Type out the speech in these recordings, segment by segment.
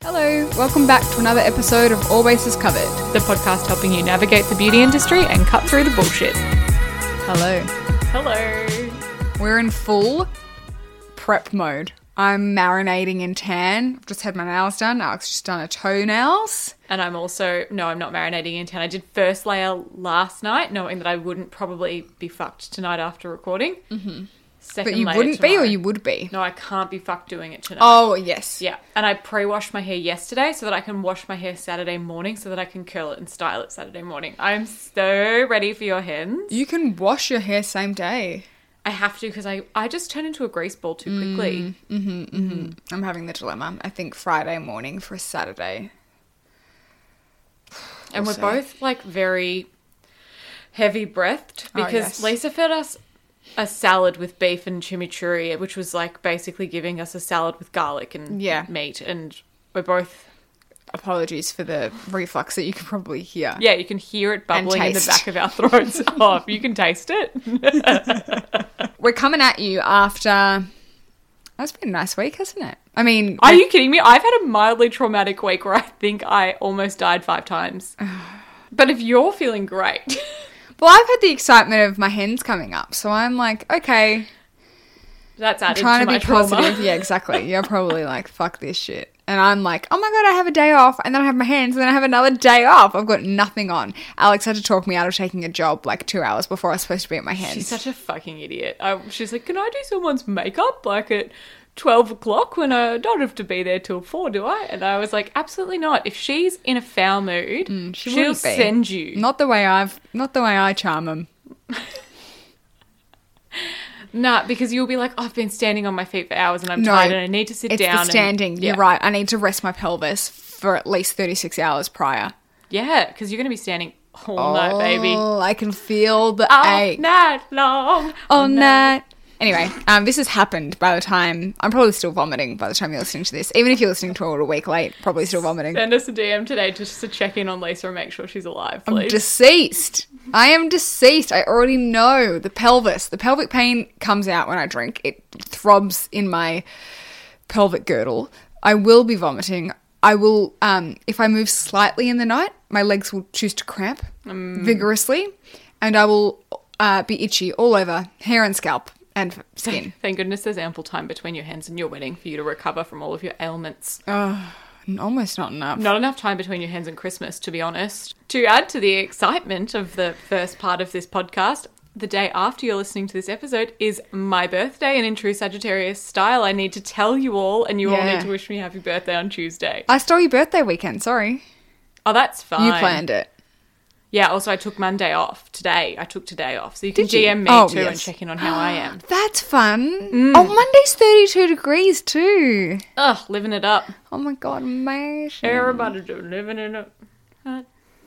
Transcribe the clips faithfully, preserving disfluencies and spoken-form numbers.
Hello, welcome back to another episode of All Bases Covered, the podcast helping you navigate the beauty industry and cut through the bullshit. Hello. Hello. We're in full prep mode. I'm marinating in tan. I've just had my nails done. Alex just done her toenails. And I'm also, no, I'm not marinating in tan. I did first layer last night, knowing that I wouldn't probably be fucked tonight after recording. Mm-hmm. Second But you layer wouldn't tomorrow. be or you would be? No, I can't be fucked doing it tonight. Oh, yes. Yeah. And I pre-washed my hair yesterday so that I can wash my hair Saturday morning so that I can curl it and style it Saturday morning. I'm so ready for your hens. You can wash your hair same day. I have to because I, I just turn into a grease ball too quickly. Mm-hmm, mm-hmm. I'm having the dilemma. I think Friday morning for a Saturday. And Also. we're both like very heavy breathed Oh, because yes. Lisa fed us a salad with beef and chimichurri, which was like basically giving us a salad with garlic and Yeah. meat. And we're both, Apologies for the reflux that you can probably hear. yeah, you can hear it bubbling in the taste. back of our throats. Oh, you can taste it. We're coming at you after... That's been a nice week, hasn't it? I mean... Are you kidding me? I've had a mildly traumatic week where I think I almost died five times. But if you're feeling great... Well, I've had the excitement of my hens coming up, so I'm like, okay, That's I'm added trying to to my be trauma. positive. Yeah, exactly. You're probably like, fuck this shit. And I'm like, oh my God, I have a day off, and then I have my hens, and then I have another day off. I've got nothing on. Alex had to talk me out of taking a job like two hours before I was supposed to be at my hens. She's such a fucking idiot. I, she's like, can I do someone's makeup like at twelve o'clock when I don't have to be there till four, do I? And I was like, absolutely not. If she's in a foul mood, Mm, she she'll wouldn't be. send you. Not the way I've, not the way I charm them. Nah, because you'll be like, oh, I've been standing on my feet for hours and I'm No, tired and I need to sit It's down. the standing. And, You're yeah. right. I need to rest my pelvis for at least thirty-six hours prior. Yeah, because you're going to be standing all night, baby. Oh, I can feel the All ache. night long. All night. Anyway, um, this has happened by the time... I'm probably still vomiting by the time you're listening to this. Even if you're listening to it a week late, probably still vomiting. Send us a D M today just to check in on Lisa and make sure she's alive, I'm please. deceased. I am deceased. I already know. The pelvis. The pelvic pain comes out when I drink. It throbs in my pelvic girdle. I will be vomiting. I will, um, if I move slightly in the night, my legs will choose to cramp Um. vigorously. And I will uh, be itchy all over, hair and scalp and skin. Thank goodness there's ample time between your hens and your wedding for you to recover from all of your ailments. Almost not enough. Not enough time between your hens and Christmas, to be honest. To add to the excitement of the first part of this podcast, the day after you're listening to this episode is my birthday, and in true Sagittarius style, I need to tell you all, and you all Yeah. need to wish me happy birthday on Tuesday. I stole your birthday weekend. Sorry. Oh, that's fine. You planned it. Yeah, also I took Monday off today. I took today off. So you can Did you? D M me Oh, too yes. and check in on how I am. That's fun. Oh, Monday's thirty-two degrees too. Ugh, living it up. Oh my God, amazing. Everybody just living it up. Oh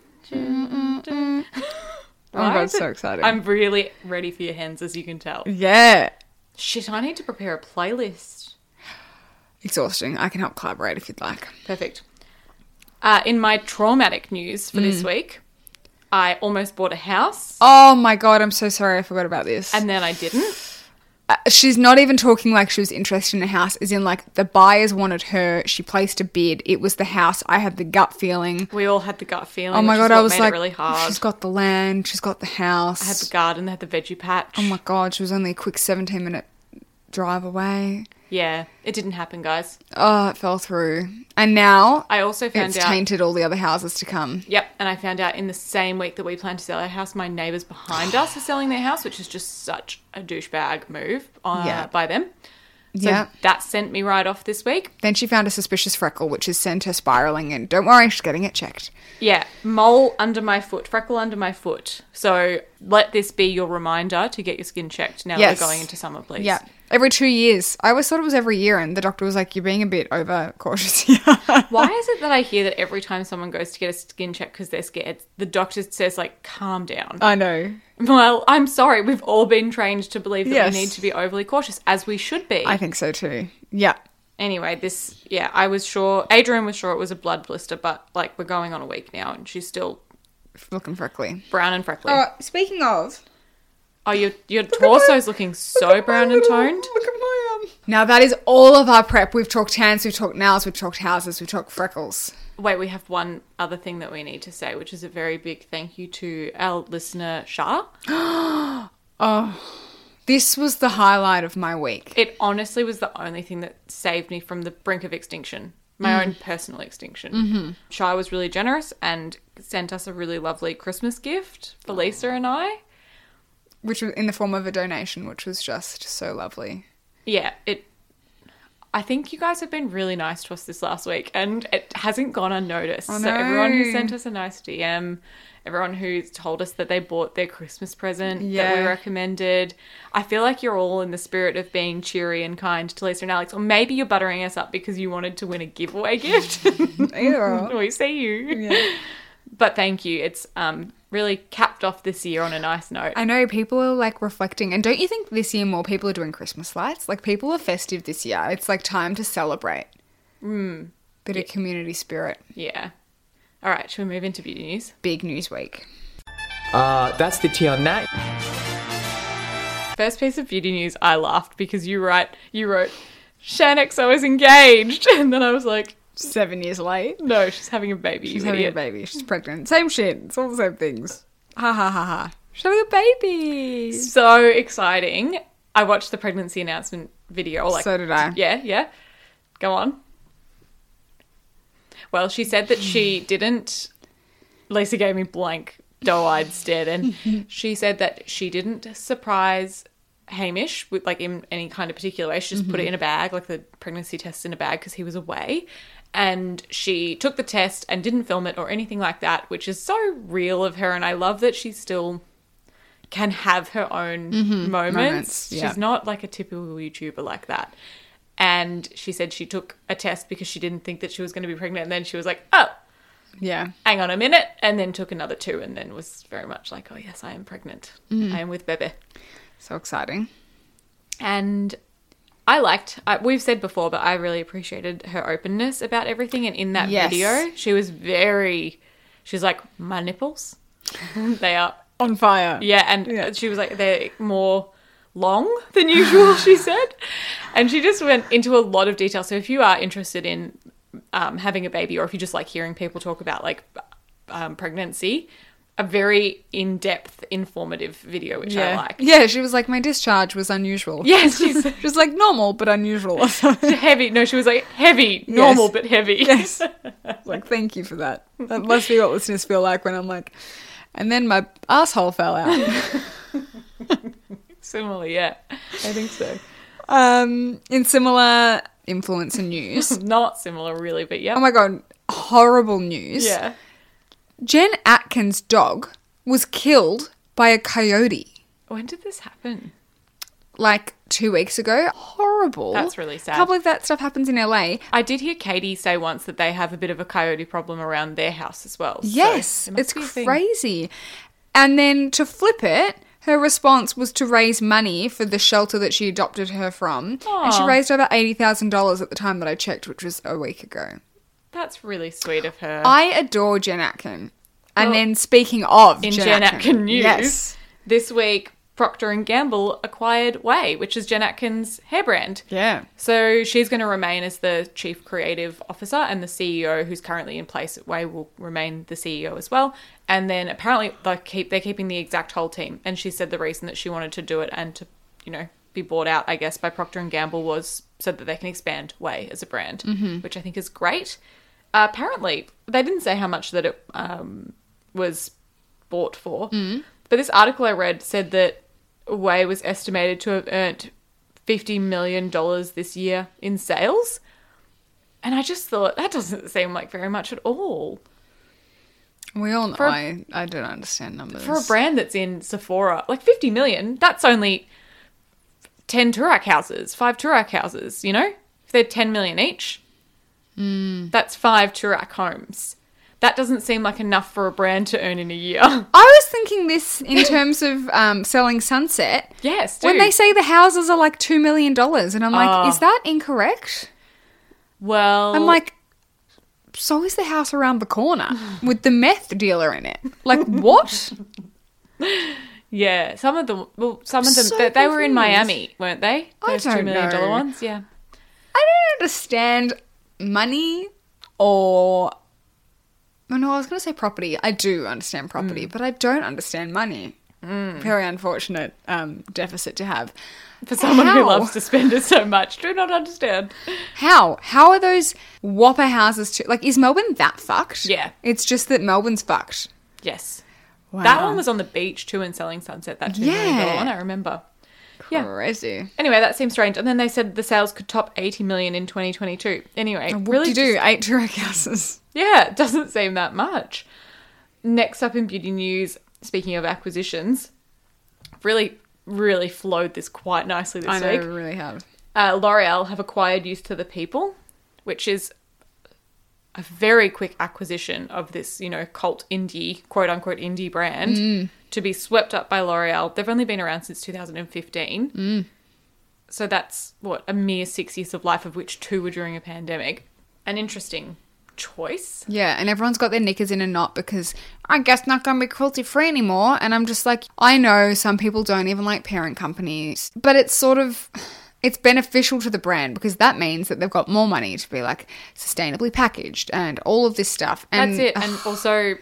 my God, Right? so excited. I'm really ready for your hens, as you can tell. Yeah. Shit, I need to prepare a playlist. Exhausting. I can help collaborate if you'd like. Perfect. Uh, in my traumatic news for this week, I almost bought a house, Oh my God, I'm so sorry. I forgot about this. and then I didn't. Uh, she's not even talking like she was interested in a house, as in like the buyers wanted her. She placed a bid. It was the house. I had the gut feeling. We all had the gut feeling. Oh my which is God, I what was made like, it really hard. she's got the land. She's got the house. I had the garden, they had the veggie patch. Oh my God, she was only a quick seventeen minute drive away. Yeah, it didn't happen, guys. Oh, it fell through. And now I also found it's out. tainted all the other houses to come. Yep, and I found out in the same week that we plan to sell our house, my neighbours behind us are selling their house, which is just such a douchebag move uh, Yeah. by them. So Yeah. that sent me right off this week. Then she found a suspicious freckle, which has sent her spiraling, and don't worry, she's getting it checked. Yeah, mole under my foot, freckle under my foot. So let this be your reminder to get your skin checked now Yes. that we're going into summer, please. Yeah. Every two years. I always thought it was every year, and the doctor was like, you're being a bit over cautious here. Why is it that I hear that every time someone goes to get a skin check because they're scared, the doctor says, like, calm down? I know. Well, I'm sorry. We've all been trained to believe that Yes. we need to be overly cautious, as we should be. I think so too. Yeah. Anyway, this, yeah, I was sure, Adrian was sure it was a blood blister, but, like, we're going on a week now, and she's still Looking freckly. brown and freckly. Oh, speaking of... Oh, your your torso's looking so brown and toned. Look at my, Now that is all of our prep. We've talked hands, we've talked nails, we've talked houses, we've talked freckles. Wait, we have one other thing that we need to say, which is a very big thank you to our listener, Shah. Oh, this was the highlight of my week. It honestly was the only thing that saved me from the brink of extinction, my mm. own personal extinction. Mm-hmm. Shah was really generous and sent us a really lovely Christmas gift for Lisa and I. Which was in the form of a donation, which was just so lovely. Yeah, it. I think you guys have been really nice to us this last week, and it hasn't gone unnoticed. Oh, so no. everyone who sent us a nice D M, everyone who told us that they bought their Christmas present yeah. that we recommended, I feel like you're all in the spirit of being cheery and kind to Lisa and Alex, or maybe you're buttering us up because you wanted to win a giveaway gift. Either. We see you. Yeah. But thank you. It's um really capped off this year on a nice note. I know people are like reflecting, and don't you think this year more people are doing Christmas lights? Like people are festive this year. It's like time to celebrate. Mm. Bit yeah. of community spirit. Yeah. All right, should we move into beauty news? Big news week. Uh, that's the tea on that. First piece of beauty news, I laughed because you write, you wrote, Shanexo is engaged. And then I was like, Seven years late. no, she's having a baby. She's you having idiot. a baby. She's pregnant. Same shit. It's all the same things. Ha ha ha ha. She's having a baby. So exciting. I watched the pregnancy announcement video. Or like, So did I. Yeah, yeah. Go on. Well, she said that she didn't... Lisa gave me blank, doe-eyed stare then. She said that she didn't surprise Hamish with like in any kind of particular way. She just mm-hmm. put it in a bag, like the pregnancy test in a bag because he was away. And she took the test and didn't film it or anything like that, which is so real of her. And I love that she still can have her own mm-hmm. moments. moments yeah. She's not like a typical YouTuber like that. And she said she took a test because she didn't think that she was going to be pregnant. And then she was like, oh, yeah, hang on a minute. And then took another two and then was very much like, oh, yes, I am pregnant. Mm. I am with Bebe. So exciting. And I liked, I, we've said before, but I really appreciated her openness about everything. And in that yes. video, she was very, she's like, my nipples, they are on fire. Yeah. And yeah. she was like, they're more long than usual, she said. And she just went into a lot of detail. So if you are interested in um, having a baby, or if you just like hearing people talk about like um, pregnancy, a very in-depth, informative video, which yeah. I like. Yeah, she was like, my discharge was unusual. Yes. She's she was like, normal, but unusual. Heavy. No, she was like, heavy, normal, yes. but heavy. Yes. Like, thank you for that. That must be what listeners feel like when I'm like, and then my asshole fell out. Similar, yeah. I think so. Um, in similar influencer news. Not similar, really, but yeah. Oh my God, horrible news. Yeah. Jen Atkins' dog was killed by a coyote. When did this happen? Like two weeks ago. Horrible. That's really sad. I can't believe that stuff happens in L A. I did hear Katie say once that they have a bit of a coyote problem around their house as well. Yes, so it it's be a thing. crazy. And then to flip it, her response was to raise money for the shelter that she adopted her from. Aww. And she raised over eighty thousand dollars at the time that I checked, which was a week ago. That's really sweet of her. I adore Jen Atkin. And Well, then speaking of in Jen, Jen Atkin, Atkin news, yes. this week Procter and Gamble acquired Way, which is Jen Atkin's hair brand. Yeah. So she's going to remain as the chief creative officer, and the C E O who's currently in place at Way will remain the C E O as well. And then apparently they keep they're keeping the exact whole team. And she said the reason that she wanted to do it and to, you know, be bought out, I guess, by Procter and Gamble was so that they can expand Way as a brand, mm-hmm. which I think is great. Uh, apparently, they didn't say how much that it um, was bought for, mm. but this article I read said that Way was estimated to have earned fifty million dollars this year in sales. And I just thought, that doesn't seem like very much at all. We all know. For a- I, I don't understand numbers. For a brand that's in Sephora, like fifty million, that's only ten Turak houses, five Turak houses, you know? If they're ten million each, mm. that's five Turak homes. That doesn't seem like enough for a brand to earn in a year. I was thinking this in terms of um, selling Sunset. Yes, dude. When they say the houses are like two million dollars. And I'm like, Oh. is that incorrect? Well, I'm like, so is the house around the corner with the meth dealer in it. Like, what? Yeah, some of them. Well, some of them. So they, they were in confused. Miami, weren't they? I Those two don't million dollar know. ones. Yeah. I don't understand money or. Oh, no, I was going to say property. I do understand property, but I don't understand money. Very unfortunate um, deficit to have. For someone who How? loves to spend it so much, do not understand. How? How are those whopper houses too? Like, is Melbourne that fucked? Yeah. It's just that Melbourne's fucked. Yes. Wow. That one was on the beach too in Selling Sunset. That two million dollar Yeah. one, I remember. Yeah. Crazy. Anyway, that seems strange. And then they said the sales could top eighty million in twenty twenty-two. Anyway, What really do you do? just- Eight direct houses. yeah, it doesn't seem that much. Next up in beauty news, speaking of acquisitions, really, really flowed this quite nicely this I know, week. we really have. Uh, L'Oreal have acquired Youth to the People, which is a very quick acquisition of this, you know, cult indie, quote unquote indie brand Mm. to be swept up by L'Oreal. They've only been around since two thousand fifteen. Mm. So that's, what, a mere six years of life, of which two were during a pandemic. An interesting choice. Yeah, and everyone's got their knickers in a knot because I guess not going to be cruelty free anymore. And I'm just like, I know some people don't even like parent companies, but it's sort of, it's beneficial to the brand because that means that they've got more money to be like sustainably packaged and all of this stuff. And That's it. And also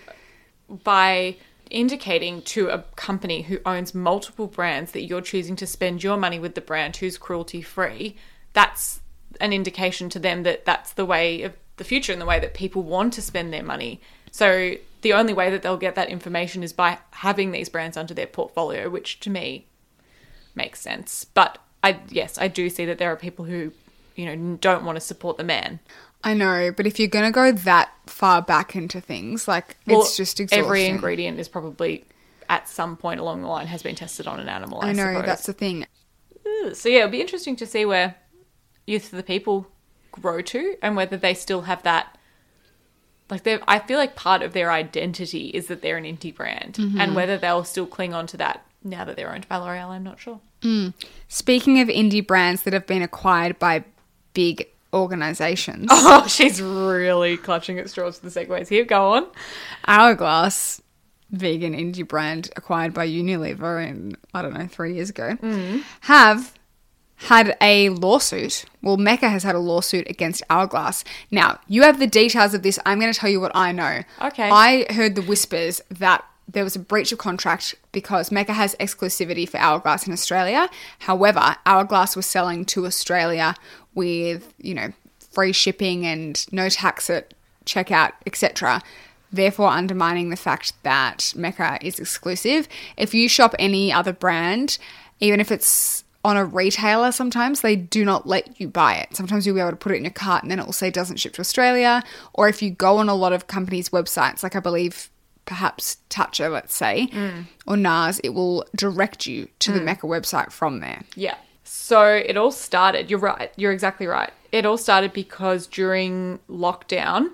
by indicating to a company who owns multiple brands that you're choosing to spend your money with the brand who's cruelty free, that's an indication to them that that's the way of the future and the way that people want to spend their money. So the only way that they'll get that information is by having these brands under their portfolio, which to me makes sense. But I, yes, I do see that there are people who, you know, don't want to support the man. I know, but if you're going to go that far back into things, like, Well, it's just exhausting. Every ingredient is probably at some point along the line has been tested on an animal. I, I know, suppose. that's the thing. So yeah, it'll be interesting to see where Youth for the People grow to and whether they still have that. Like, they, I feel like part of their identity is that they're an indie brand, Mm-hmm. and whether they'll still cling on to that now that they're owned by L'Oreal, I'm not sure. Speaking of indie brands that have been acquired by big organizations, Oh, she's really clutching at straws for the segues here. Go on. Hourglass, vegan indie brand acquired by Unilever in, I don't know, three years ago, have had a lawsuit. Well, Mecca has had a lawsuit against Hourglass. Now, you have the details of this. I'm going to tell you what I know. Okay. I heard the whispers that there was a breach of contract because Mecca has exclusivity for Hourglass in Australia. However, Hourglass was selling to Australia with, you know, free shipping and no tax at checkout, et cetera, therefore undermining the fact that Mecca is exclusive. If you shop any other brand, even if it's on a retailer, sometimes they do not let you buy it. Sometimes you'll be able to put it in your cart and then it will say doesn't ship to Australia. Or if you go on a lot of companies' websites, like I believe perhaps Toucher, let's say, or NARS, it will direct you to the Mecca website from there. Yeah. So it all started, you're right, you're exactly right. It all started because during lockdown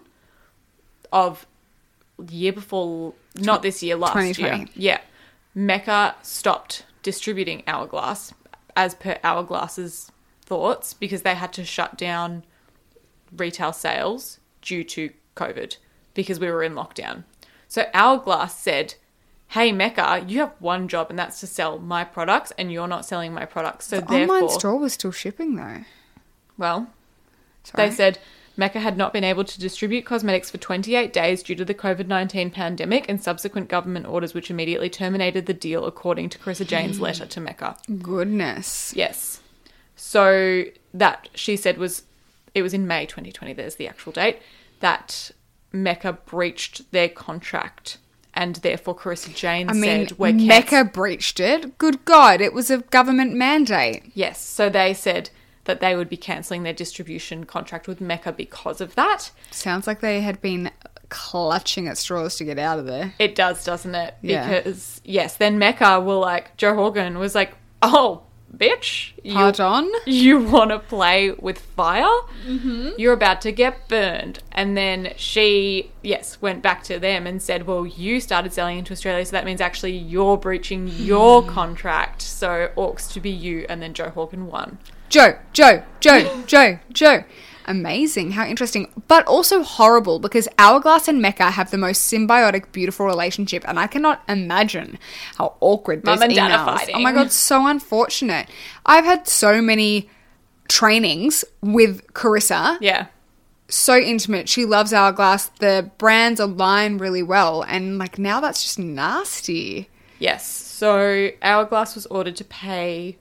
of the year before, not this year, last twenty year. twenty. Yeah. Mecca stopped distributing Hourglass as per Hourglass's thoughts because they had to shut down retail sales due to COVID because we were in lockdown. So Hourglass said, hey, Mecca, you have one job and that's to sell my products and you're not selling my products. So The therefore, online store was still shipping though. well, Sorry. they said Mecca had not been able to distribute cosmetics for twenty-eight days due to the COVID nineteen pandemic and subsequent government orders which immediately terminated the deal, according to Carissa Jane's letter to Mecca. Goodness. Yes. So that, she said, was, it was in May twenty twenty, there's the actual date, that Mecca breached their contract and therefore Carissa Jane I mean, said, we're Mecca canc- breached it. Good God, it was a government mandate. Yes, so they said that they would be cancelling their distribution contract with Mecca because of that. Sounds like they had been clutching at straws to get out of there. It does, doesn't it? Yeah. Because, yes, then Mecca will like, Joe Horgan was like, oh, bitch. You, Pardon? you want to play with fire? Mm-hmm. You're about to get burned. And then she, yes, went back to them and said, well, you started selling into Australia, so that means actually you're breaching your contract. So orcs to be you, and then Joe Horgan won. Joe, Joe, Joe, Joe, Joe. amazing. How interesting. But also horrible because Hourglass and Mecca have the most symbiotic, beautiful relationship. And I cannot imagine how awkward those Mum and Dad are emails. fighting. Oh my God, so unfortunate. I've had so many trainings with Carissa. Yeah. So intimate. She loves Hourglass. The brands align really well. And like now that's just nasty. Yes. So Hourglass was ordered to pay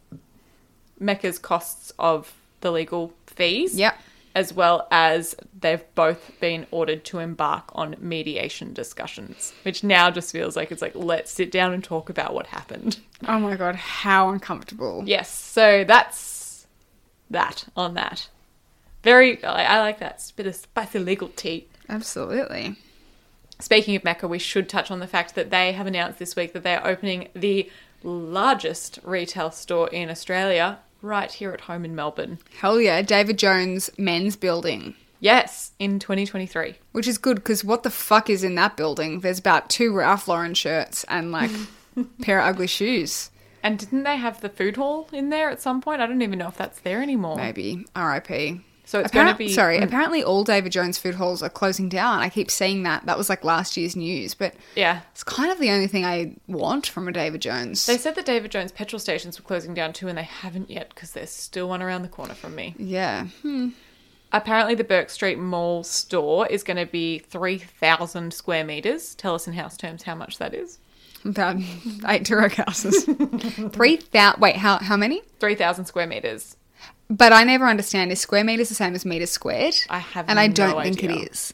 Mecca's costs of the legal fees. Yep. As well as they've both been ordered to embark on mediation discussions, which now just feels like it's like, let's sit down and talk about what happened. Oh my God, how uncomfortable. Yes. So that's that on that. Very, I, I like that. It's a bit of spicy legal tea. Absolutely. Speaking of Mecca, we should touch on the fact that they have announced this week that they are opening the largest retail store in Australia right here at home in Melbourne. Hell yeah, David Jones men's building. Yes, in twenty twenty-three. Which is good because what the fuck is in that building? There's about two Ralph Lauren shirts and like a pair of ugly shoes. And didn't they have the food hall in there at some point? I don't even know if that's there anymore. Maybe. R I P. So it's Apparent- going to be... Sorry, apparently all David Jones food halls are closing down. I keep seeing that. That was like last year's news, but Yeah. it's kind of the only thing I want from a David Jones. They said that David Jones petrol stations were closing down too, and they haven't yet because there's still one around the corner from me. Yeah. Hmm. Apparently the Burke Street Mall store is going to be three thousand square metres. Tell us in house terms how much that is. About eight Turok houses. Three thousand. Wait, how how many? three thousand square metres. But I never understand, is square metres the same as metres squared? I have And I no don't think idea. it is.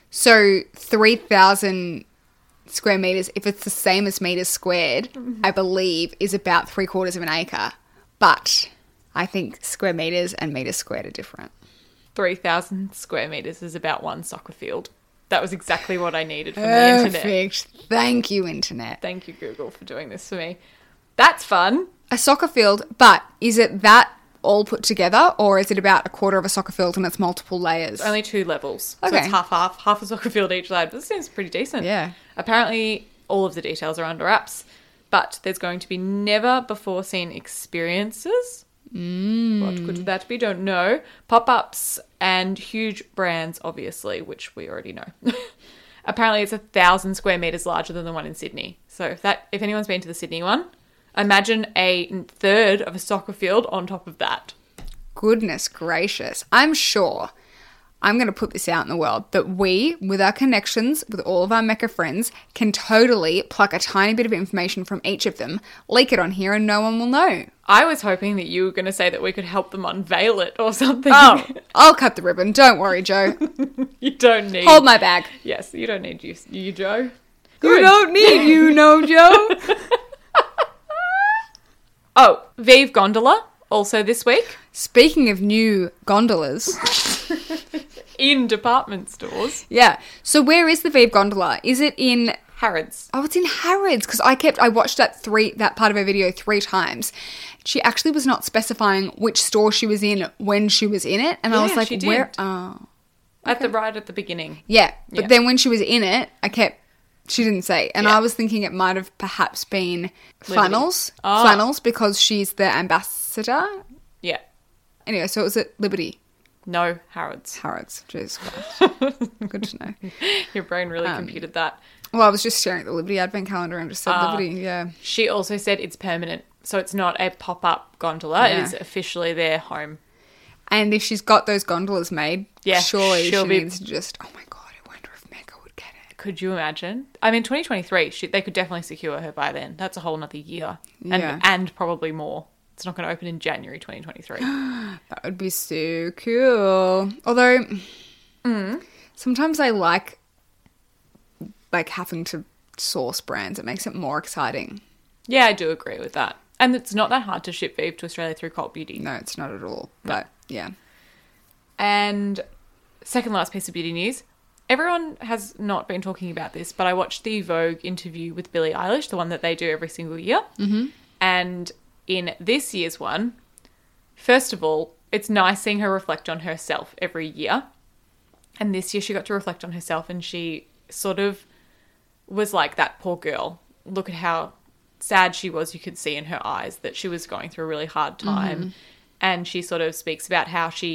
So three thousand square metres, if it's the same as metres squared, Mm-hmm. I believe is about three quarters of an acre. But I think square metres and metres squared are different. three thousand square metres is about one soccer field. That was exactly what I needed from the internet. Perfect. Thank you, internet. Thank you, Google, for doing this for me. That's fun. A soccer field, but is it that all put together or is it about a quarter of a soccer field and it's multiple layers? Only two levels. So Okay. it's half, half, half a soccer field each side. But this seems pretty decent. Yeah. Apparently, all of the details are under wraps, but there's going to be never before seen experiences. Mm. What could that be? Don't know. Pop-ups and huge brands, obviously, which we already know. Apparently, it's a thousand square meters larger than the one in Sydney. So if that, if anyone's been to the Sydney one, imagine a third of a soccer field on top of that. Goodness gracious. I'm sure, I'm going to put this out in the world, that we, with our connections, with all of our Mecca friends, can totally pluck a tiny bit of information from each of them, leak it on here, and no one will know. I was hoping that you were going to say that we could help them unveil it or something. Oh, I'll cut the ribbon. Don't worry, Joe. You don't need... Hold my bag. Yes, you don't need you, you Joe. You Good. don't need you, no, Joe. Oh, Vive Gondola, also this week, Speaking of new gondolas, in department stores. yeah. So where is the Vive Gondola? Is it in... Harrods. Oh, it's in Harrods because I kept I watched that three that part of her video three times. She actually was not specifying which store she was in when she was in it, and I was Yeah, like, she did. "Where?" Oh, At the right at the beginning. yeah. But Yeah. then when she was in it, I kept she didn't say, and Yeah. I was thinking it might have perhaps been Flannels, Oh. Flannels because she's the ambassador. Yeah. Anyway, so it was at Liberty No, Harrods. Harrods. Jeez, Christ. Good to know. Your brain really Um, computed that. Well, I was just staring at the Liberty advent calendar and just said Ah. Liberty. Yeah. She also said it's permanent. So it's not a pop-up gondola. Yeah. It is officially their home. And if she's got those gondolas made, Yeah, surely she'll she be- needs to just, oh my God, I wonder if Mecca would get it. Could you imagine? I mean, twenty twenty-three, she, they could definitely secure her by then. That's a whole nother year. And, Yeah. and probably more. It's not going to open in January twenty twenty-three. That would be so cool. Although, Mm. sometimes I like, like having to source brands. It makes it more exciting. Yeah, I do agree with that. And it's not that hard to ship Vive to Australia through Cult Beauty. No, it's not at all. But, yeah. And second last piece of beauty news. Everyone has not been talking about this, but I watched the Vogue interview with Billie Eilish, the one that they do every single year. Mm-hmm. And in this year's one, first of all, it's nice seeing her reflect on herself every year. And this year she got to reflect on herself and she sort of was like that poor girl. Look at how sad she was. You could see in her eyes that she was going through a really hard time. Mm-hmm. And she sort of speaks about how she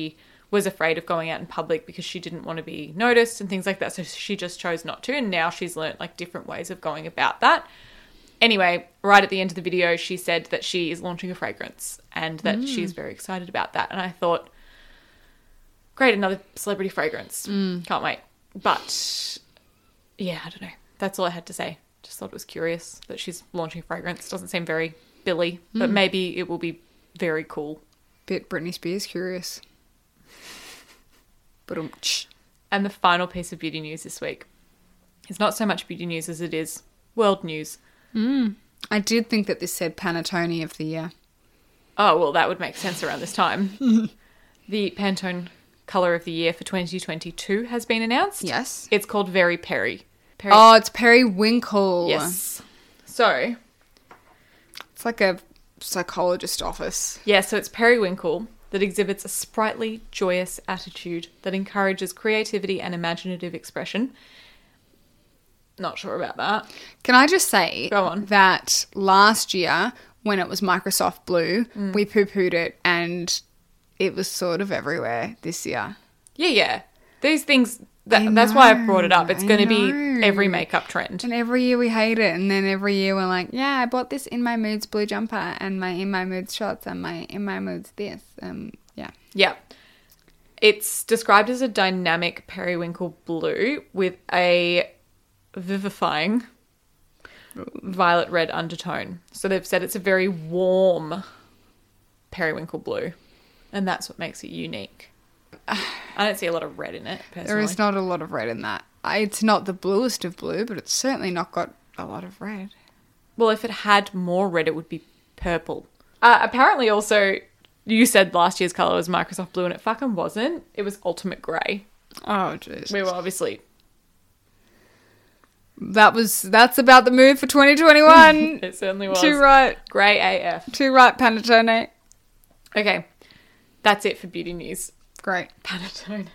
was afraid of going out in public because she didn't want to be noticed and things like that. So she just chose not to. And now she's learnt like different ways of going about that. Anyway, right at the end of the video, she said that she is launching a fragrance and that mm. she's very excited about that. And I thought, great, another celebrity fragrance. Mm. Can't wait. But yeah, I don't know. That's all I had to say. Just thought it was curious that she's launching a fragrance. Doesn't seem very Billy, mm. but maybe it will be very cool. Bit Britney Spears curious. But um, and the final piece of beauty news this week is not so much beauty news as it is world news. Mm. I did think that this said Panettone of the year. Oh, well, that would make sense around this time. The Pantone colour of the year for twenty twenty-two has been announced. Yes. It's called Very Peri. Peri- oh, it's Periwinkle. Yes. So. It's like a psychologist office. Yeah, so it's Periwinkle that exhibits a sprightly, joyous attitude that encourages creativity and imaginative expression. Not sure about that. Can I just say Go on. that last year when it was Microsoft Blue, mm. we poo-pooed it and it was sort of everywhere this year. Yeah, yeah. These things, that, that's why I brought it up. It's going to be every makeup trend. And every year we hate it. And then every year we're like, yeah, I bought this In My Moods blue jumper and my In My Moods shorts and my In My Moods this. Um, yeah. Yeah. It's described as a dynamic periwinkle blue with a vivifying violet red undertone. So they've said it's a very warm periwinkle blue, and that's what makes it unique. I don't see a lot of red in it, personally. There is not a lot of red in that. It's not the bluest of blue, but it's certainly not got a lot of red. Well, if it had more red, it would be purple. Uh, apparently also, you said last year's colour was Microsoft Blue, and it fucking wasn't. It was Ultimate Grey. Oh, jeez. We were obviously... That was, that's about the move for twenty twenty-one. It certainly was. Too right. Grey A F. Too right, Panettone. Okay. That's it for beauty news. Great. Panettone.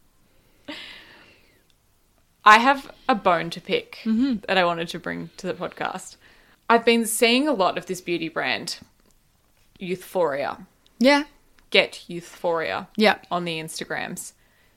I have a bone to pick mm-hmm. that I wanted to bring to the podcast. I've been seeing a lot of this beauty brand, Youthforia. Yeah. Get Youthforia. Yeah. On the Instagrams.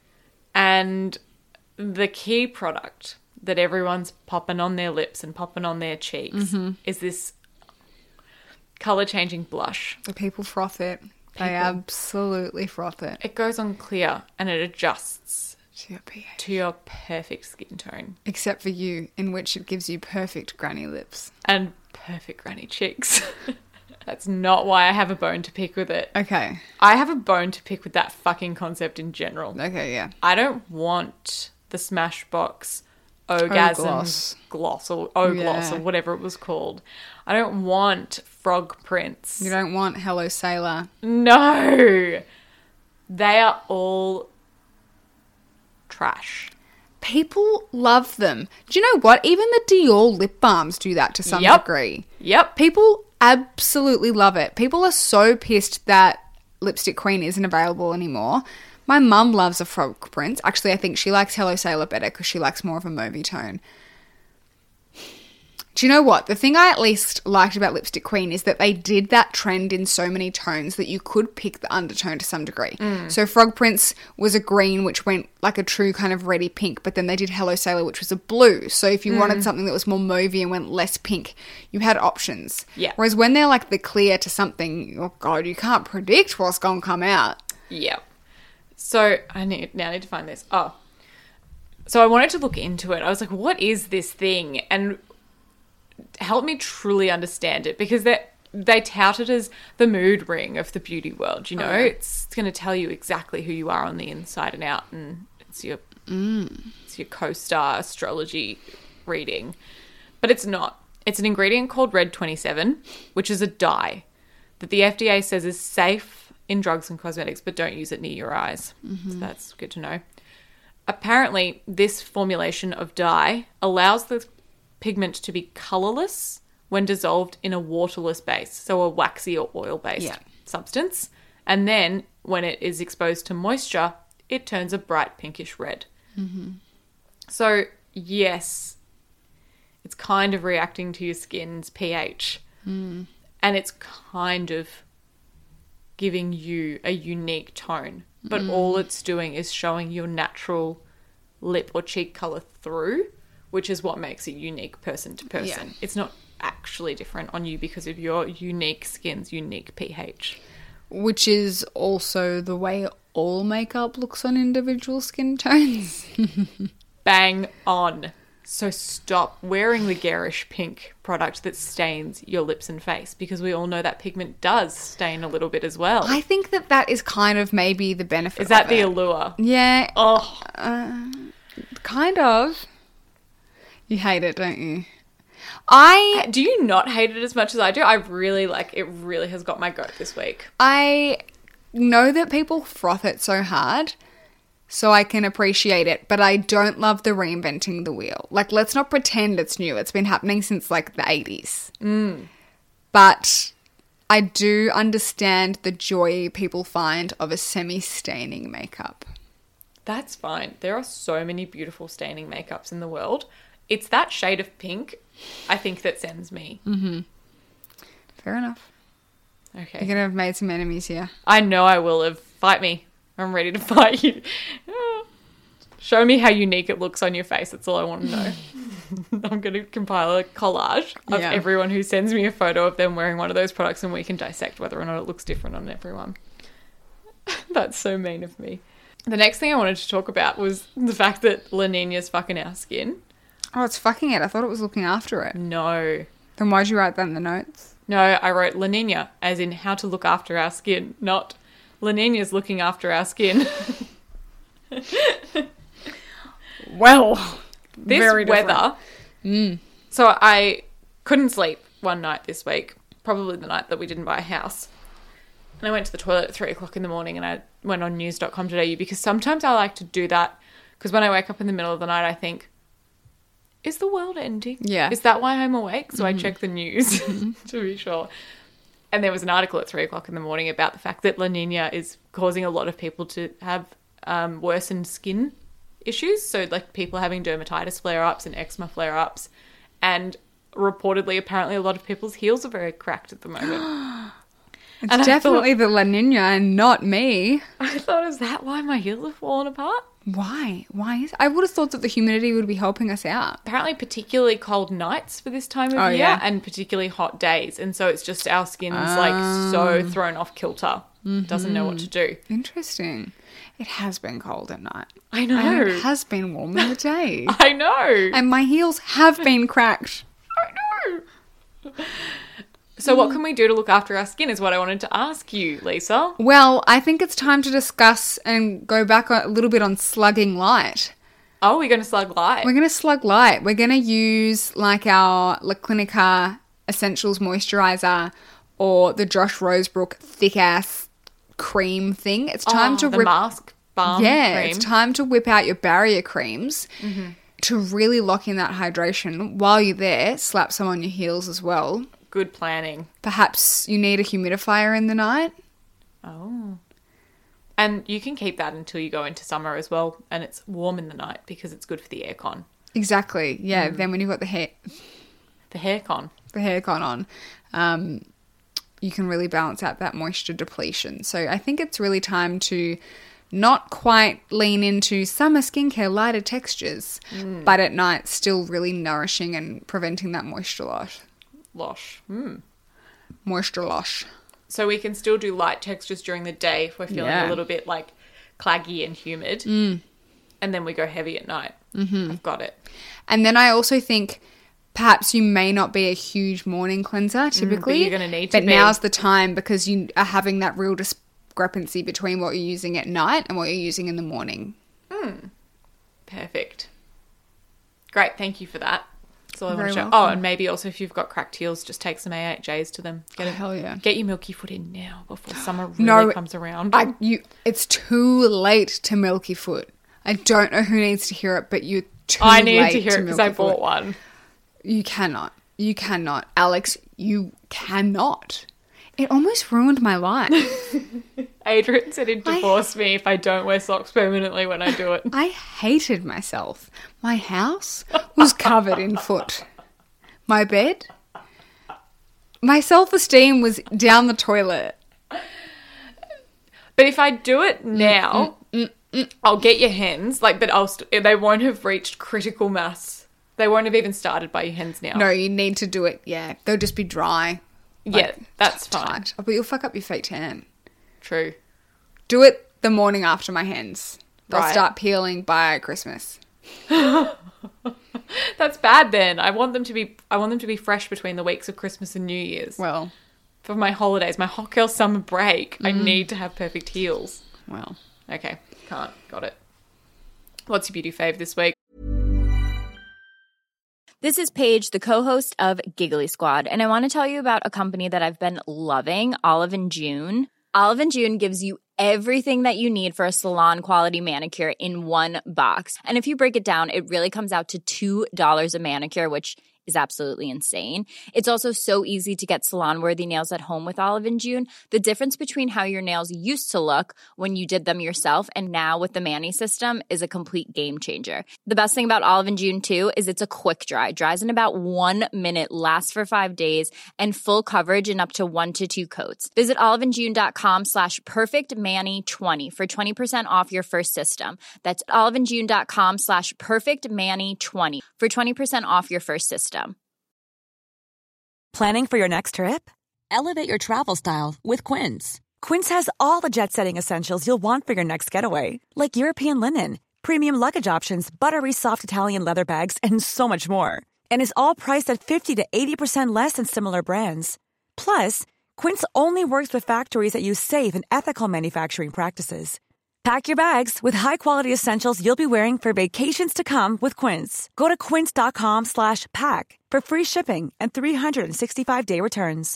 And the key product that everyone's popping on their lips and popping on their cheeks mm-hmm. is this colour-changing blush. The people froth it. People. They absolutely froth it. It goes on clear and it adjusts to your pH. To your perfect skin tone. Except for you, in which it gives you perfect granny lips. And perfect granny cheeks. That's not why I have a bone to pick with it. Okay. I have a bone to pick with that fucking concept in general. Okay, yeah. I don't want the Smashbox Orgasm gloss. gloss or O-Gloss Yeah. or whatever it was called. I don't want frog prints. You don't want Hello Sailor. No. They are all trash. People love them. Do you know what? Even the Dior lip balms do that to some Yep. degree. Yep. People absolutely love it. People are so pissed that Lipstick Queen isn't available anymore. My mum loves a frog print. Actually, I think she likes Hello Sailor better because she likes more of a mauvey tone. Do you know what? The thing I at least liked about Lipstick Queen is that they did that trend in so many tones that you could pick the undertone to some degree. Mm. So Frog Prince was a green, which went like a true kind of reddy pink, but then they did Hello Sailor, which was a blue. So if you mm. wanted something that was more mauvey and went less pink, you had options. Yeah. Whereas when they're like the clear to something, oh God, you can't predict what's going to come out. Yeah. So I need now need to find this. Oh. So I wanted to look into it. I was like, what is this thing? And help me truly understand it, because they they tout it as the mood ring of the beauty world. You know, oh, yeah. it's, it's going to tell you exactly who you are on the inside and out, and it's your mm. it's your co-star astrology reading, but it's not. It's an ingredient called Red twenty-seven, which is a dye that the F D A says is safe in drugs and cosmetics, but don't use it near your eyes. Mm-hmm. So that's good to know. Apparently, this formulation of dye allows the pigment to be colourless when dissolved in a waterless base, so a waxy or oil-based yeah. substance. And then when it is exposed to moisture, it turns a bright pinkish red. Mm-hmm. So, yes, it's kind of reacting to your skin's pH. Mm. And it's kind of giving you a unique tone. but Mm. all it's doing is showing your natural lip or cheek colour through, which is what makes it unique person to person. Yeah. It's not actually different on you because of your unique skin's unique pH. Which is also the way all makeup looks on individual skin tones. Bang on. So stop wearing the garish pink product that stains your lips and face, because we all know that pigment does stain a little bit as well. I think that that is kind of maybe the benefit Is that of the it. allure? Yeah, Oh, uh, kind of. You hate it, don't you? I do you not hate it as much as I do? I really like it. Really has got my goat this week. I know that people froth it so hard, so I can appreciate it, but I don't love the reinventing the wheel. Like, let's not pretend it's new. It's been happening since, like, the eighties. Mm. But I do understand the joy people find of a semi-staining makeup. That's fine. There are so many beautiful staining makeups in the world. It's that shade of pink, I think, that sends me. Mm-hmm. Fair enough. Okay. You're going to have made some enemies here. I know I will have. Fight me. I'm ready to fight you. Show me how unique it looks on your face. That's all I want to know. I'm going to compile a collage of Yeah. everyone who sends me a photo of them wearing one of those products, and we can dissect whether or not it looks different on everyone. That's so mean of me. The next thing I wanted to talk about was the fact that La Nina's fucking our skin. Oh, it's fucking it. I thought it was looking after it. No. Then why'd you write that in the notes? No, I wrote La Nina, as in how to look after our skin, not La Nina's looking after our skin. Well, This very different. weather. Mm. So I couldn't sleep one night this week, probably the night that we didn't buy a house. And I went to the toilet at three o'clock in the morning, and I went on news dot com dot a u because sometimes I like to do that, because when I wake up in the middle of the night, I think, is the world ending? Yeah. Is that why I'm awake? So I check the news to be sure. And there was an article at three o'clock in the morning about the fact that La Nina is causing a lot of people to have um, worsened skin issues. So, like, people having dermatitis flare-ups and eczema flare-ups. And reportedly, apparently, a lot of people's heels are very cracked at the moment. It's And I definitely the La Nina and not me. I thought, is that why my heels have fallen apart? Why? Why is I would have thought that the humidity would be helping us out. Apparently, particularly cold nights for this time of Oh, year, yeah. and particularly hot days. And so it's just our skin's, like, so thrown off kilter. Doesn't know what to do. Interesting. It has been cold at night. I know. And it has been warm in the day. I know. And my heels have been cracked. I know. So what can we do to look after our skin is what I wanted to ask you, Lisa. Well, I think it's time to discuss and go back a little bit on slugging light. Oh, we're going to slug light. We're going to slug light. We're going to use like our La Clinica Essentials Moisturizer or the Josh Rosebrook thick-ass cream thing. It's time oh, to the rip... mask balm yeah, cream. it's time to whip out your barrier creams to really lock in that hydration. While you're there, slap some on your heels as well. Good planning. Perhaps you need a humidifier in the night. Oh. And you can keep that until you go into summer as well, and it's warm in the night because it's good for the aircon. Exactly. Yeah. Then when you've got the hair, The hair con. the hair con on, um, you can really balance out that moisture depletion. So I think it's really time to not quite lean into summer skincare, lighter textures, but at night still really nourishing and preventing that moisture loss. Losh. Mm. Moisture loss. So we can still do light textures during the day if we're feeling Yeah. a little bit like claggy and humid. Mm. And then we go heavy at night. Mm-hmm. I've got it. And then I also think perhaps you may not be a huge morning cleanser typically. you're gonna need to But be. now's the time because you are having that real discrepancy between what you're using at night and what you're using in the morning. Perfect. Great. Thank you for that. That's all I Very want to show. welcome. Oh, and maybe also if you've got cracked heels, just take some A eight Js to them. Get Oh, it- hell yeah. Get your Milky Foot in now before summer really No, comes around. I, you, it's too late to Milky Foot. I don't know who needs to hear it, but you're too I late need to hear it because I Milky Foot. bought one. You cannot. You cannot. Alex, you cannot. It almost ruined my life. Adrian said he'd I- divorce me if I don't wear socks permanently when I do it. I hated myself. My house was covered in foot. My bed, my self-esteem was down the toilet. But if I do it now, mm, mm, mm, mm. I'll get your hens, like, but I'll st- they won't have reached critical mass. They won't have even started by your hens now. No, you need to do it, yeah. They'll just be dry. Like, yeah, that's fine. Tight. But you'll fuck up your fake tan. True. Do it the morning after my hens. They'll Right. start peeling by Christmas. That's bad then. I want them to be I want them to be fresh between the weeks of Christmas and New Year's. Well, For my holidays, my hot girl summer break, mm. I need to have perfect heels. well. Okay, can't. Got it. What's your beauty fave this week? This is Paige, the co-host of Giggly Squad, and I want to tell you about a company that I've been loving, Olive and June. Olive and June gives you everything that you need for a salon-quality manicure in one box. And if you break it down, it really comes out to two dollars a manicure, which is absolutely insane. It's also so easy to get salon-worthy nails at home with Olive and June. The difference between how your nails used to look when you did them yourself and now with the Mani system is a complete game changer. The best thing about Olive and June, too, is it's a quick dry. Dries in about one minute, lasts for five days, and full coverage in up to one to two coats. Visit oliveandjune.com slash perfectmani20 for twenty percent off your first system. That's oliveandjune.com slash perfectmani20 for twenty percent off your first system. Planning for your next trip? Elevate your travel style with Quince. Quince has all the jet-setting essentials you'll want for your next getaway, like European linen, premium luggage options, buttery soft Italian leather bags, and so much more. And is all priced at fifty to eighty percent less than similar brands. Plus, Quince only works with factories that use safe and ethical manufacturing practices. Pack your bags with high-quality essentials you'll be wearing for vacations to come with Quince. Go to quince.com slash pack for free shipping and three sixty-five day returns.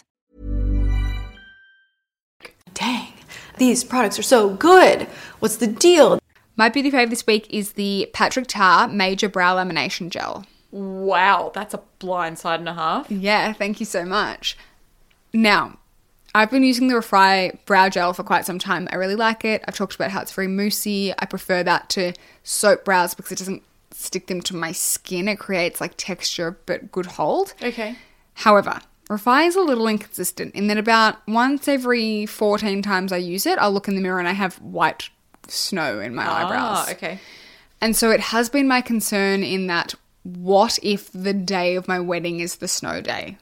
Dang, these products are so good. What's the deal? My beauty fave this week is the Patrick Ta Major Brow Lamination Gel. Wow, that's a blind side and a half. Yeah, thank you so much. Now, I've been using the Refy Brow Gel for quite some time. I really like it. I've talked about how it's very moussey. I prefer that to soap brows because it doesn't stick them to my skin. It creates like texture but good hold. Okay. However, Refy is a little inconsistent in that about once every fourteen times I use it, I'll look in the mirror and I have white snow in my ah, eyebrows. Okay. And so it has been my concern in that what if the day of my wedding is the snow day?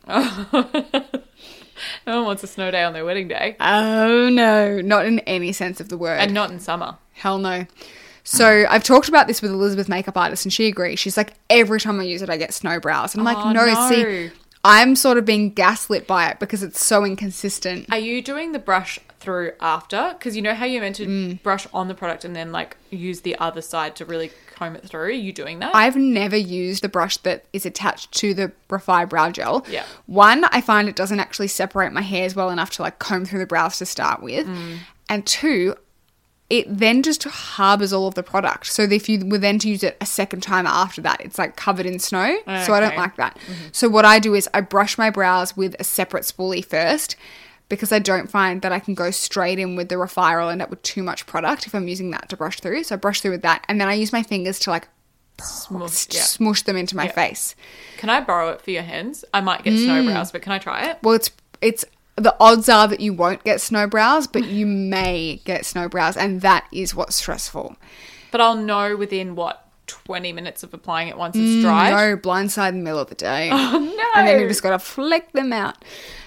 No one wants a snow day on their wedding day. Oh, no. Not in any sense of the word. And not in summer. Hell no. So I've talked about this with Elizabeth, makeup artist, and she agrees. She's like, every time I use it, I get snow brows. And I'm Oh, like, no, no. see, I'm sort of being gaslit by it because it's so inconsistent. Are you doing the brush through after? Because you know how you're meant to Mm. brush on the product and then like use the other side to really comb it through? Are you doing that? I've never used the brush that is attached to the Refy Brow Gel. Yeah. One, I find it doesn't actually separate my hairs well enough to like comb through the brows to start with. Mm. And two, it then just harbours all of the product. So if you were then to use it a second time after that, it's like covered in snow. So I don't Okay. like that. Mm-hmm. So what I do is I brush my brows with a separate spoolie first because I don't find that I can go straight in with the Refy or I'll end up with too much product if I'm using that to brush through. So I brush through with that and then I use my fingers to like Smush, yeah. smush them into my Yeah. face. Can I borrow it for your hens? I might get snow brows, but can I try it? Well, it's it's the odds are that you won't get snow brows, but you may get snow brows, and that is what's stressful. But I'll know within, what, twenty minutes of applying it once it's dried? No, blindside in the middle of the day. Oh, no. And then you've just got to flick them out.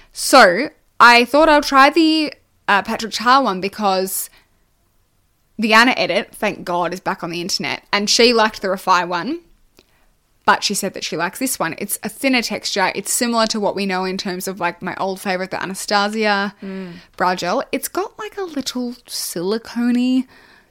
So I thought I'll try the uh, Patrick Ta one because the Anna edit, thank God, is back on the internet. And she liked the Refy one, but she said that she likes this one. It's a thinner texture. It's similar to what we know in terms of like my old favourite, the Anastasia mm. Brow Gel. It's got like a little silicone-y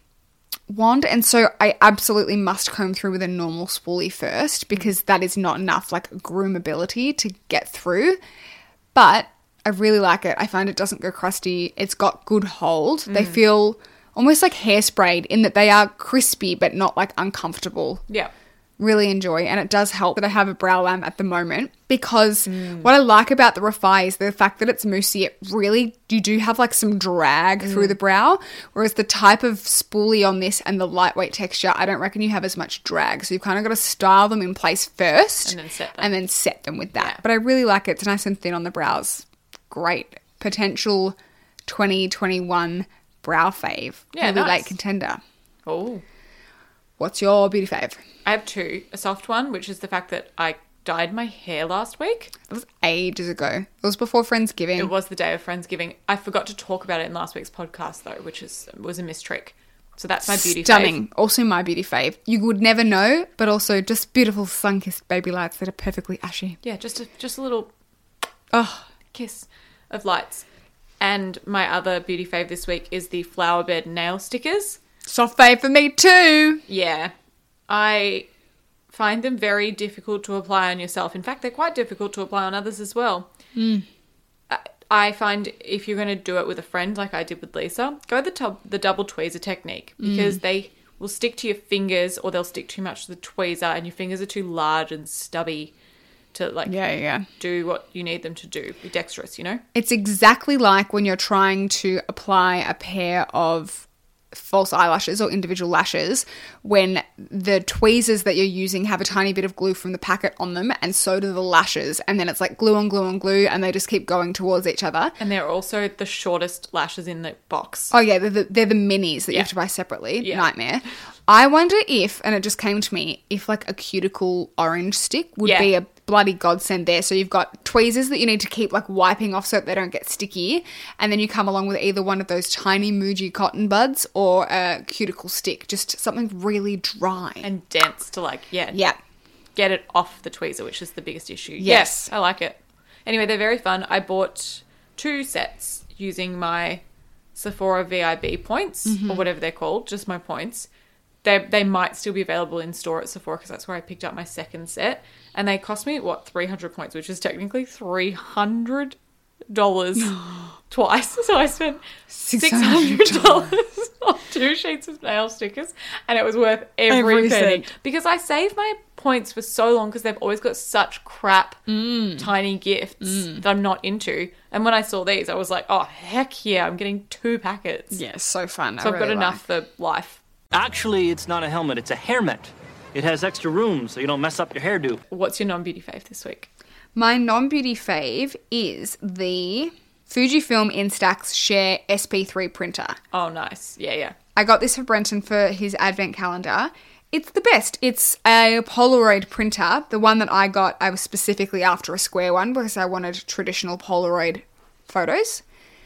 wand. And so I absolutely must comb through with a normal spoolie first because that is not enough like groomability to get through. But I really like it. I find it doesn't go crusty. It's got good hold. Mm. They feel almost like hairsprayed in that they are crispy but not like uncomfortable. Yeah. Really enjoy, and it does help that I have a brow lamp at the moment because mm. what I like about the Refy is the fact that it's moussey. It really, you do have like some drag mm. through the brow, whereas the type of spoolie on this and the lightweight texture, I don't reckon you have as much drag. So you've kind of got to style them in place first and then set them, and then set them with that. Yeah. But I really like it. It's nice and thin on the brows. Great. Potential twenty twenty-one brow fave. Yeah, Really nice. late contender. Oh. What's your beauty fave? I have two. A soft one, which is the fact that I dyed my hair last week. It was ages ago. It was before Friendsgiving. It was the day of Friendsgiving. I forgot to talk about it in last week's podcast, though, which is was a mistrick. So that's my beauty Stunning. fave. Also my beauty fave. You would never know, but also just beautiful sun-kissed baby lights that are perfectly ashy. Yeah, just a, just a little Oh, kiss of lights. And my other beauty fave this week is the flower bed nail stickers. soft fave for me too. Yeah. I find them very difficult to apply on yourself. In fact, they're quite difficult to apply on others as well. Mm. I, I find if you're going to do it with a friend like I did with Lisa, go the, tub, the double tweezer technique because mm. they will stick to your fingers or they'll stick too much to the tweezer and your fingers are too large and stubby to like yeah, yeah. do what you need them to do. Be dexterous, you know? It's exactly like when you're trying to apply a pair of false eyelashes or individual lashes when the tweezers that you're using have a tiny bit of glue from the packet on them and so do the lashes, and then it's like glue on glue on glue and they just keep going towards each other. And they're also the shortest lashes in the box. Oh yeah, they're the, they're the minis that Yeah. you have to buy separately. Yeah. Nightmare. I wonder if, and it just came to me, if like a cuticle orange stick would Yeah. be a bloody godsend there. So you've got tweezers that you need to keep like wiping off so that they don't get sticky, and then you come along with either one of those tiny Muji cotton buds or a cuticle stick, just something really dry. And dense to like, yeah, yeah. get it off the tweezer, which is the biggest issue. Yes. I like it. Anyway, they're very fun. I bought two sets using my Sephora V I B points, Mm-hmm. or whatever they're called, just my points. They they might still be available in store at Sephora because that's where I picked up my second set. And they cost me, what, three hundred points, which is technically three hundred dollars twice. So I spent six hundred dollars on two sheets of nail stickers and it was worth every, Every penny. cent. Because I saved my points for so long because they've always got such crap Mm. tiny gifts that I'm not into. And when I saw these, I was like, oh, heck yeah, I'm getting two packets. Yeah, so fun. So I've got enough for life. Actually, it's not a helmet, it's a hairmet. It has extra room so you don't mess up your hairdo. What's your non-beauty fave this week? My non-beauty fave is the Fujifilm Instax Share S P three printer. Oh, nice. Yeah, yeah. I got this for Brenton for his advent calendar. It's the best. It's a Polaroid printer. The one that I got, I was specifically after a square one because I wanted traditional Polaroid photos.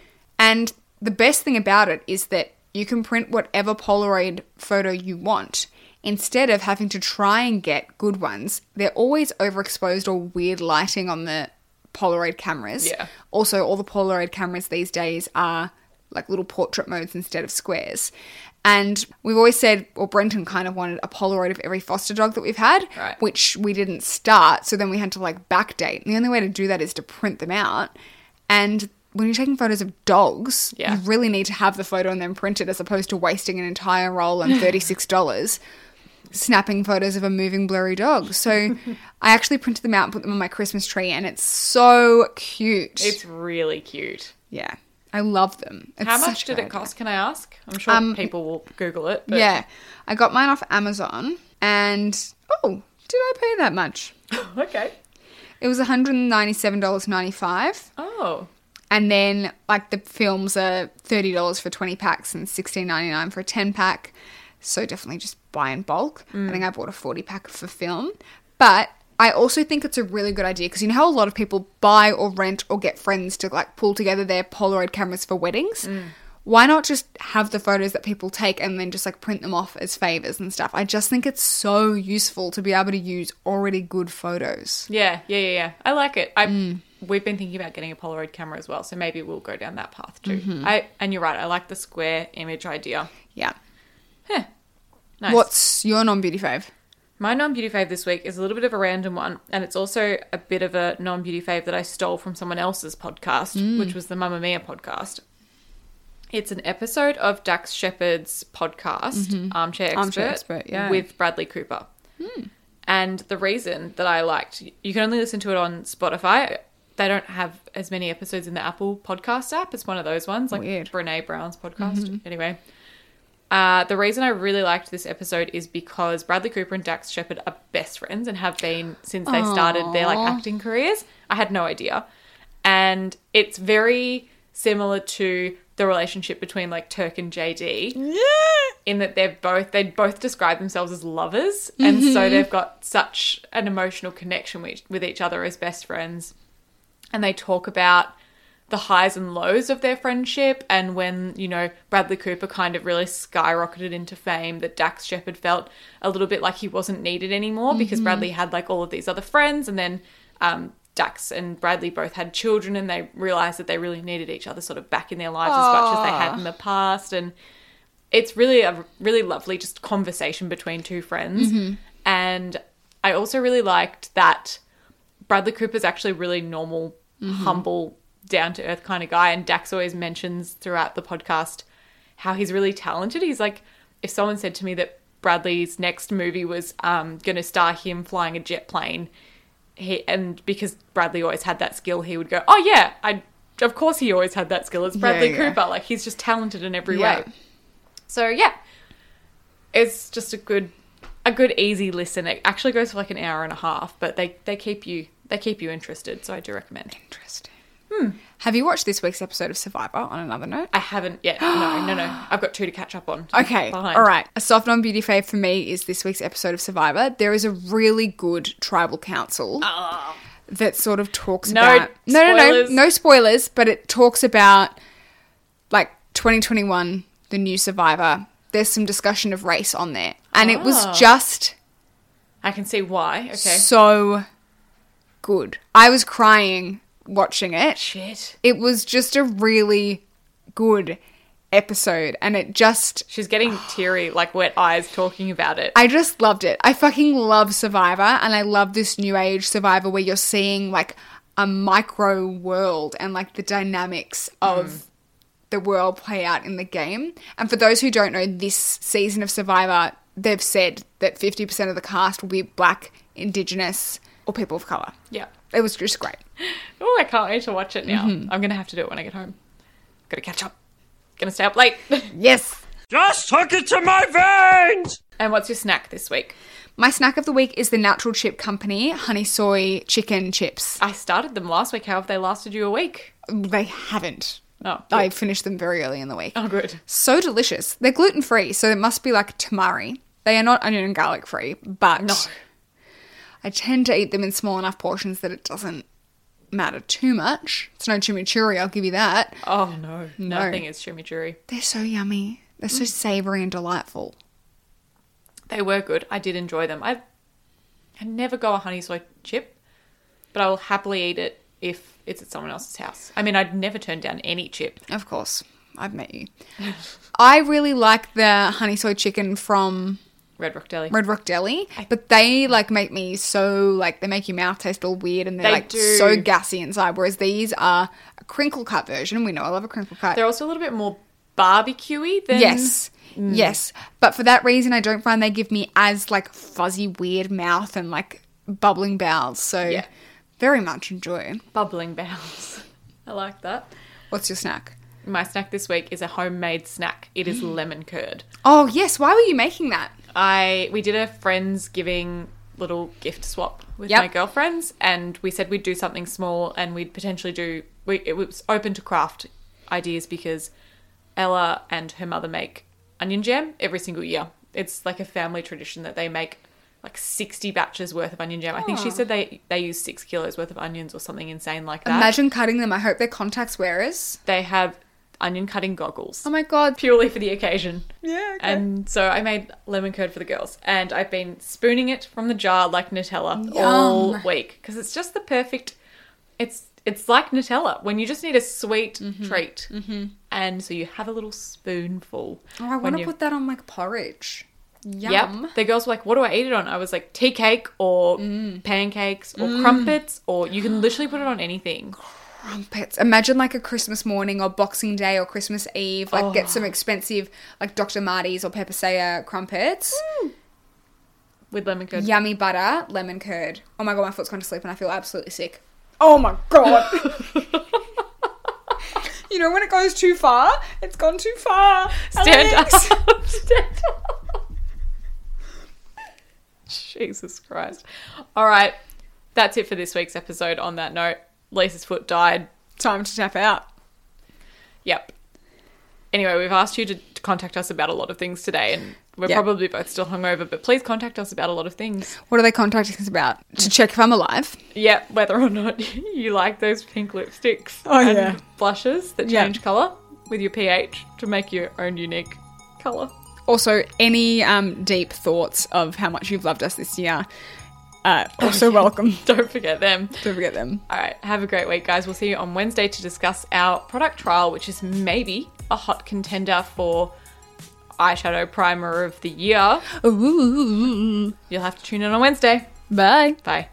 And the best thing about it is that you can print whatever Polaroid photo you want. Instead of having to try and get good ones, they're always overexposed or weird lighting on the Polaroid cameras. Yeah. Also, all the Polaroid cameras these days are like little portrait modes instead of squares. And we've always said, or Brenton kind of wanted a Polaroid of every foster dog that we've had, Right. which we didn't start. So then we had to like backdate. And the only way to do that is to print them out. And when you're taking photos of dogs, Yeah. you really need to have the photo and then print it as opposed to wasting an entire roll and thirty-six dollars snapping photos of a moving blurry dog. So I actually printed them out and put them on my Christmas tree and it's so cute. It's really cute. yeah. I love them. It's How such much a did great it cost, can I ask? I'm sure Um, people will Google it. But Yeah. I got mine off Amazon and, oh, did I pay that much? Okay. It was one hundred ninety-seven dollars and ninety-five cents. Oh. And then, like, the films are thirty dollars for twenty packs and sixteen ninety-nine for a ten pack. So definitely just buy in bulk. I think I bought a forty pack for film. But I also think it's a really good idea because you know how a lot of people buy or rent or get friends to, like, pull together their Polaroid cameras for weddings? Why not just have the photos that people take and then just, like, print them off as favors and stuff? I just think it's so useful to be able to use already good photos. Yeah, yeah, yeah, yeah. I like it. I We've been thinking about getting a Polaroid camera as well, so maybe we'll go down that path too. I And you're right, I like the square image idea. Yeah. Huh. Nice. What's your non-beauty fave? My non-beauty fave this week is a little bit of a random one, and it's also a bit of a non-beauty fave that I stole from someone else's podcast, which was the Mamma Mia podcast. It's an episode of Dax Shepard's podcast, Armchair Expert, Armchair Expert, yeah. with Bradley Cooper. And the reason that I liked, you can only listen to it on Spotify. They don't have as many episodes in the Apple podcast app. It's one of those ones, like Weird. Brene Brown's podcast. Anyway, uh, the reason I really liked this episode is because Bradley Cooper and Dax Shepard are best friends and have been since they started their like acting careers. I had no idea. And it's very similar to the relationship between like Turk and J D. Yeah. In that they're both, they both describe themselves as lovers. And Mm-hmm. so they've got such an emotional connection with, with each other as best friends. And they talk about the highs and lows of their friendship, and when, you know, Bradley Cooper kind of really skyrocketed into fame, that Dax Shepard felt a little bit like he wasn't needed anymore because Mm-hmm. Bradley had like all of these other friends, and then um, Dax and Bradley both had children, and they realised that they really needed each other sort of back in their lives as much as they had in the past. And it's really a really lovely just conversation between two friends. Mm-hmm. And I also really liked that Bradley Cooper's actually really normal, Mm-hmm. humble, down-to-earth kind of guy, and Dax always mentions throughout the podcast how he's really talented. He's like, if someone said to me that Bradley's next movie was um, going to star him flying a jet plane, he, and because Bradley always had that skill, he would go, oh yeah, I of course he always had that skill. It's Bradley Yeah, yeah. Cooper. Like, he's just talented in every Yeah. way. So yeah, it's just a good, a good easy listen. It actually goes for like an hour and a half, but they, they keep you they keep you interested. So I do recommend. Interesting. Hmm. Have you watched this week's episode of Survivor on another note? I haven't yet. No, no, no. I've got two to catch up on. Okay, Behind. all right. A soft non-beauty fave for me is this week's episode of Survivor. There is a really good tribal council that sort of talks No about... No, no, no, spoilers. no spoilers, but it talks about, like, twenty twenty-one, the new Survivor. There's some discussion of race on there. And it was Ah. just I can see why. Okay. so good. I was crying watching it. Shit. It was just a really good episode, and it just... She's getting teary, like wet eyes talking about it. I just loved it. I fucking love Survivor, and I love this new age Survivor where you're seeing like a micro world and like the dynamics of the world play out in the game. And for those who don't know, this season of Survivor, they've said that fifty percent of the cast will be Black, Indigenous, or people of colour. Yeah. It was just great. Oh, I can't wait to watch it now. Mm-hmm. I'm going to have to do it when I get home. Got to catch up. Going to stay up late. Yes! Just hook it to my veins! And what's your snack this week? My snack of the week is the Natural Chip Company Honey Soy Chicken Chips. I started them last week. How have they lasted you a week? They haven't. Oh, I good. finished them very early in the week. Oh, good. So delicious. They're gluten-free, so it must be like tamari. They are not onion and garlic-free, but No. I tend to eat them in small enough portions that it doesn't matter too much. It's no chimichurri, I'll give you that. Oh, no. No. Nothing is chimichurri. They're so yummy. They're so savoury and delightful. They were good. I did enjoy them. I I never go a honey soy chip, but I will happily eat it if it's at someone else's house. I mean, I'd never turn down any chip. Of course. I've met you. I really like the honey soy chicken from Red Rock Deli. Red Rock Deli, but they like make me so like they make your mouth taste all weird and they're They like do. so gassy inside. Whereas these are a crinkle cut version. We know I love a crinkle cut. They're also a little bit more barbecue-y than... yes, yes. But for that reason, I don't find they give me as like fuzzy, weird mouth and like bubbling bowels. So Yeah. very much enjoy. bubbling bowels. I like that. What's your snack? My snack this week is a homemade snack. It is lemon curd. Oh yes, why were you making that? I we did a Friendsgiving little gift swap with Yep. my girlfriends, and we said we'd do something small, and we'd potentially do. We it was open to craft ideas because Ella and her mother make onion jam every single year. It's like a family tradition that they make like sixty batches worth of onion jam. I think she said they they use six kilos worth of onions or something insane like that. Imagine cutting them. I hope they're contact wearers. They have onion cutting goggles. Oh my god. Purely for the occasion. Yeah, okay. And so I made lemon curd for the girls, and I've been spooning it from the jar like Nutella Yum. all week because it's just the perfect. It's it's like Nutella when you just need a sweet Mm-hmm. treat, mm-hmm. and so you have a little spoonful. Oh, I when want to you- put that on like porridge. Yum. Yep. The girls were like, "What do I eat it on?" I was like, "Tea cake or Mm. pancakes or crumpets, or you can literally put it on anything." Crumpets. Imagine like a Christmas morning or Boxing Day or Christmas Eve. Like get Oh. some expensive like Doctor Marty's or Pepper Sayer crumpets. With lemon curd. Yummy butter, lemon curd. Oh my god, my foot's gone to sleep and I feel absolutely sick. Oh my god. You know when it goes too far? It's gone too far. Stand Alex. up. Stand up. Jesus Christ. All right. That's it for this week's episode. On that note, Lisa's foot died. Time to tap out. Yep. Anyway, we've asked you to, to contact us about a lot of things today, and we're Yep. probably both still hungover, but please contact us about a lot of things. What are they contacting us about? To check if I'm alive. Yeah, whether or not you like those pink lipsticks Oh, and yeah. blushes that Yeah. change colour with your pH to make your own unique colour. Also, any um, deep thoughts of how much you've loved us this year, uh, also welcome. Don't forget them. Don't forget them. All right, have a great week, guys. We'll see you on Wednesday to discuss our product trial, which is maybe a hot contender for eyeshadow primer of the year. Ooh. You'll have to tune in on Wednesday. Bye. Bye.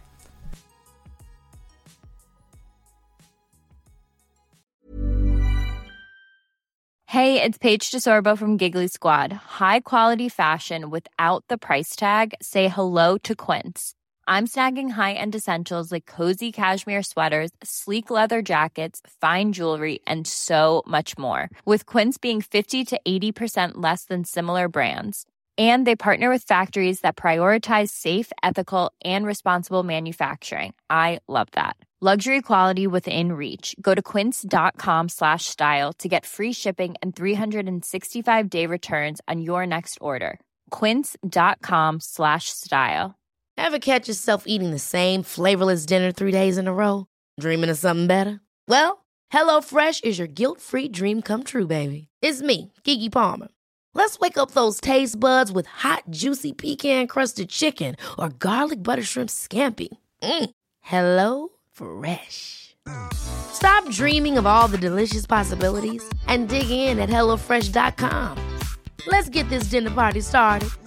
Hey, it's Paige DeSorbo from Giggly Squad. High quality fashion without the price tag. Say hello to Quince. I'm snagging high-end essentials like cozy cashmere sweaters, sleek leather jackets, fine jewelry, and so much more. With Quince being fifty to eighty percent less than similar brands. And they partner with factories that prioritize safe, ethical, and responsible manufacturing. I love that. Luxury quality within reach. Go to quince.com slash style to get free shipping and three sixty-five day returns on your next order. Quince.com slash style. Ever catch yourself eating the same flavorless dinner three days in a row? Dreaming of something better? Well, HelloFresh is your guilt-free dream come true, baby. It's me, Keke Palmer. Let's wake up those taste buds with hot, juicy pecan-crusted chicken or garlic butter shrimp scampi. Mm. Hello Fresh. Stop dreaming of all the delicious possibilities and dig in at hello fresh dot com. Let's get this dinner party started.